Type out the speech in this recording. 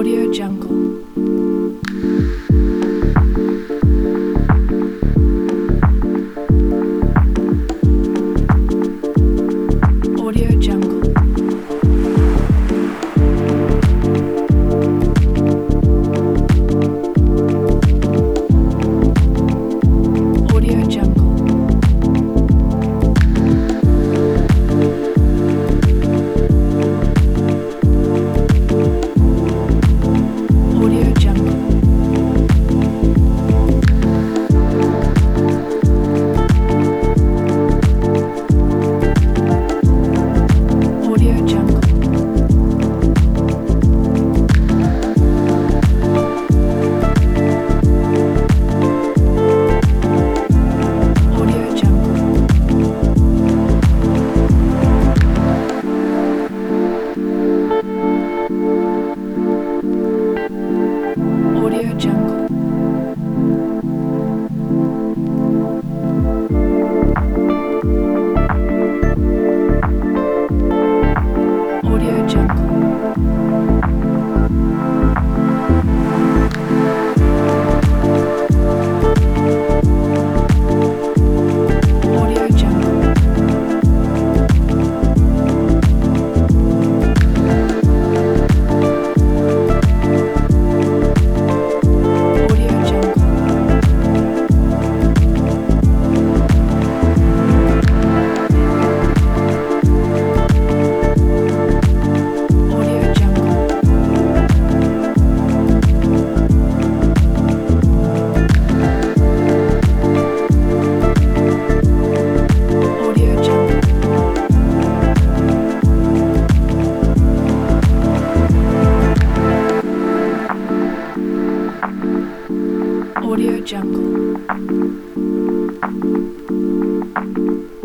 Audio Jungle. Audio Jungle. Audio Jungle. Audio Jungle. Audio Jungle. Audio Jungle. Audio Jungle. Audio Jungle. Audio Jungle. Audio Jungle. Audio Jungle. Audio Jungle. Audio Jungle.